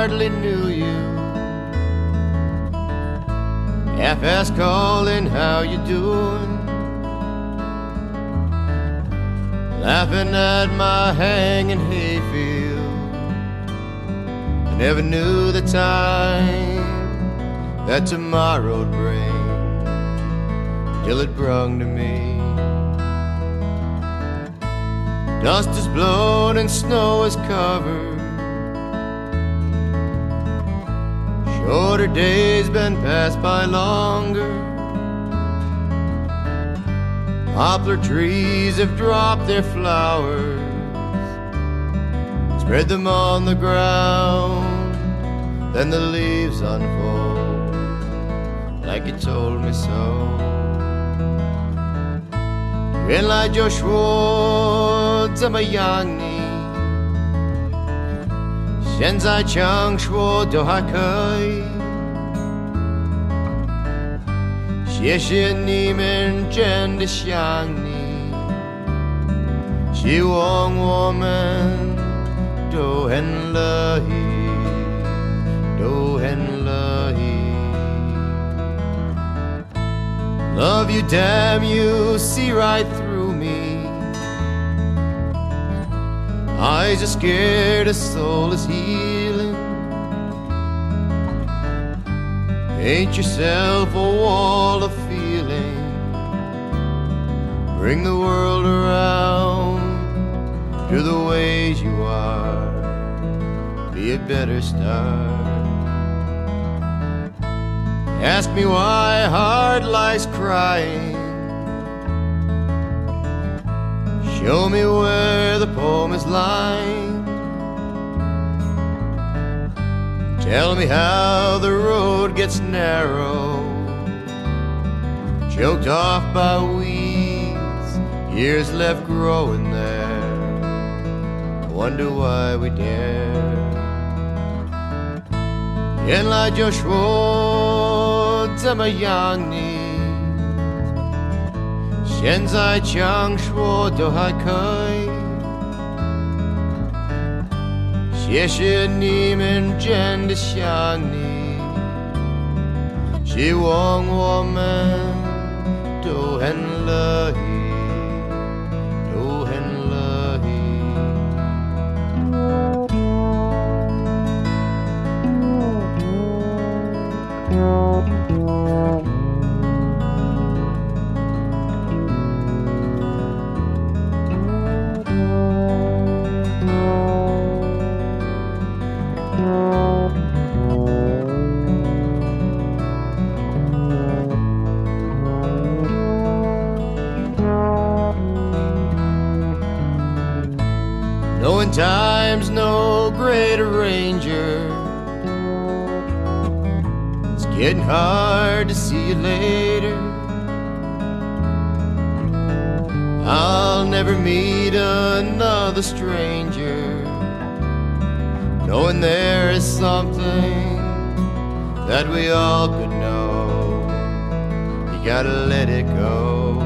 hardly knew you. Half-ass calling, how you doing? Laughing at my hanging hayfield. I never knew the time that tomorrow'd bring, till it brung to me. Dust is blown and snow is covered. Shorter days been passed by longer. Poplar trees have dropped their flowers, spread them on the ground, then the leaves unfold like you told me so. Ela Joshua Zamayani Shenzai Chang Shuo Dohakai Xie Xie Ni Men Zhen De Xiang Ni Xi Wang Woman Do Hen Le Hi Do Hen Le Hi. Love you, damn you, see right through me. Eyes are scared, a soul is healing. Paint yourself a wall of feeling. Bring the world around to the ways you are. Be a better start. Ask me why heart lies crying. Show me where the poem is lying. Tell me how the road gets narrow, choked off by weeds, years left growing there. I wonder why we dare. Yen Lai Joshua Zamayang Ni Shenzai Chang Shuo Dohai Kai Xie Xie Ni Men Zhen De Xiang Ni Xi Wang Woman Do Hen Le Hi Do Hen Le Hi. Knowing time's no great arranger, it's getting hard to see you later. I'll never meet another stranger, knowing there is something that we all could know. You gotta let it go.